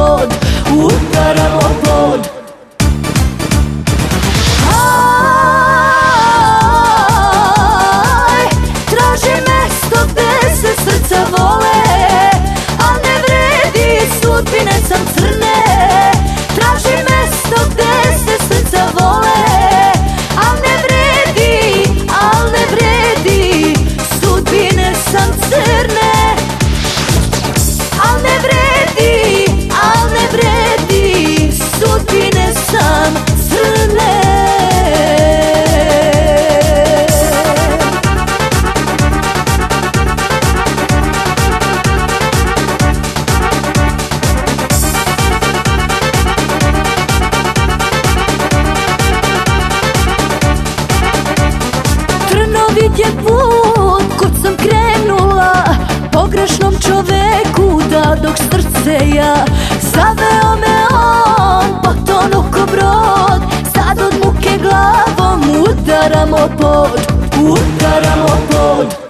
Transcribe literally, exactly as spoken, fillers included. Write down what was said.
pod, udaramo pod. Aj, traži mesto gde se srca vole, al ne vredi, sudbine sam crne. Traži mesto gde se srca vole, al ne vredi, al ne vredi, sudbine sam crne. Al ne vredi, al ne vredi, sudbine sam crne. Trnovit je put kud sam krenula, pogrešnom čoveku dadok srce ja. Zaveo me on, potonu ko brod, sad od muke glavom udaramo pod, udaramo pod.